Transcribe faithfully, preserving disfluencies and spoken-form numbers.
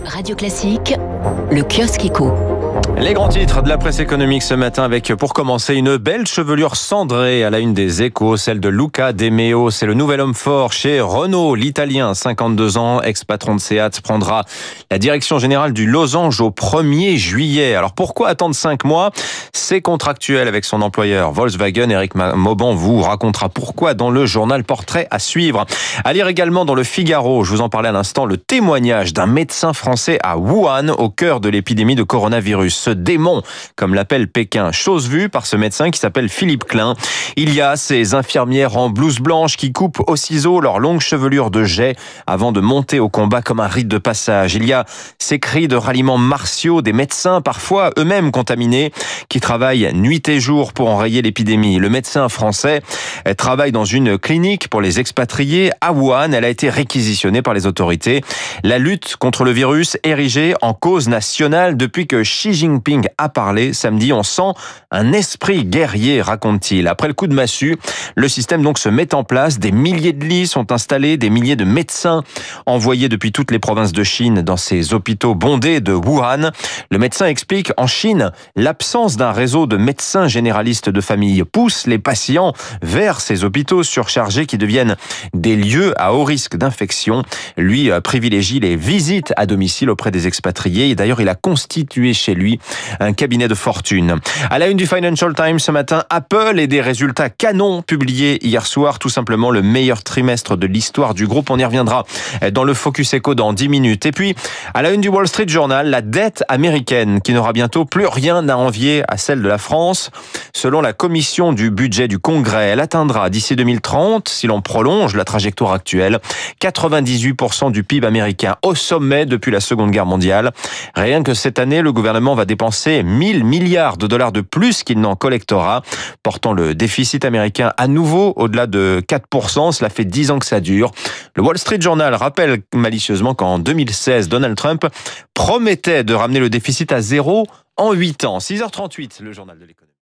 Radio Classique, le kiosque éco. Les grands titres de la presse économique ce matin avec, pour commencer, une belle chevelure cendrée à la une des Échos, celle de Luca De Meo. C'est le nouvel homme fort chez Renault. L'Italien, cinquante-deux ans, ex-patron de Seat, prendra la direction générale du Losange au premier juillet. Alors pourquoi attendre cinq mois? C'est contractuel avec son employeur Volkswagen. Éric Mauban vous racontera pourquoi dans le journal Portrait à suivre. À lire également dans le Figaro, je vous en parlais à l'instant, le témoignage d'un médecin français à Wuhan, au cœur de l'épidémie de coronavirus. Ce démon, comme l'appelle Pékin, chose vue par ce médecin qui s'appelle Philippe Klein. Il y a ces infirmières en blouse blanche qui coupent au ciseau leur longue chevelure de jais avant de monter au combat comme un rite de passage. Il y a ces cris de ralliements martiaux des médecins, parfois eux-mêmes contaminés, qui travaillent nuit et jour pour enrayer l'épidémie. Le médecin français travaille dans une clinique pour les expatriés à Wuhan. Elle a été réquisitionnée par les autorités. La lutte contre le virus érigée en cause nationale depuis que Xi Jinping a parlé samedi. On sent un esprit guerrier, raconte-t-il. Après le coup de massue, le système donc se met en place. Des milliers de lits sont installés, des milliers de médecins envoyés depuis toutes les provinces de Chine dans ces hôpitaux bondés de Wuhan. Le médecin explique, en Chine, l'absence d'un réseau de médecins généralistes de famille pousse les patients vers ces hôpitaux surchargés qui deviennent des lieux à haut risque d'infection. Lui privilégie les visites à domicile auprès des expatriés. Et d'ailleurs, il a constitué chez lui un cabinet de fortune. À la une du Financial Times ce matin, Apple et des résultats canons publiés hier soir, tout simplement le meilleur trimestre de l'histoire du groupe. On y reviendra dans le Focus Eco dans dix minutes. Et puis, à la une du Wall Street Journal, la dette américaine qui n'aura bientôt plus rien à envier à celle de la France. Selon la commission du budget du Congrès, elle atteindra d'ici deux mille trente, si l'on prolonge la trajectoire actuelle, quatre-vingt-dix-huit pour cent du P I B américain, au sommet depuis la Seconde Guerre mondiale. Rien que cette année, le gouvernement va dépenser mille milliards de dollars de plus qu'il n'en collectera, portant le déficit américain à nouveau au-delà de quatre pour cent. Cela fait dix ans que ça dure. Le Wall Street Journal rappelle malicieusement qu'en deux mille seize, Donald Trump promettait de ramener le déficit à zéro en huit ans. six heures trente-huit, le journal de l'économie.